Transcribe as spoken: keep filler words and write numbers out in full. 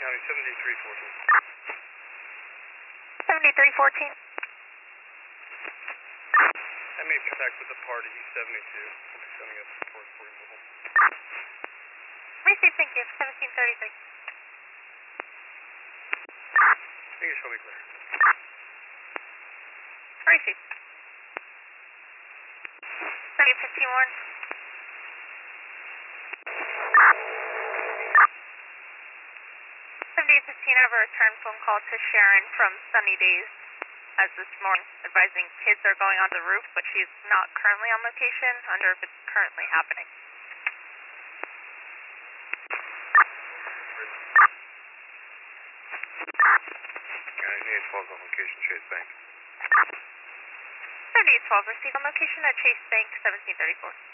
County, seventy-three fourteen. seventy-three fourteen. I made contact with the party, seventy-two. I'll be sending a report for you. Receive, thank you. seventeen thirty-three. Thank you, show me clear. Receive. seventy fifty-one. seventy fifteen, I have a return phone call to Sharon from Sunny Days as this morning, advising kids are going on the roof, but she's not currently on location. I wonder if it's currently happening. seventy-eight twelve on location, Chase Bank. seventy-eight twelve, received on location at Chase Bank, seventeen thirty-four.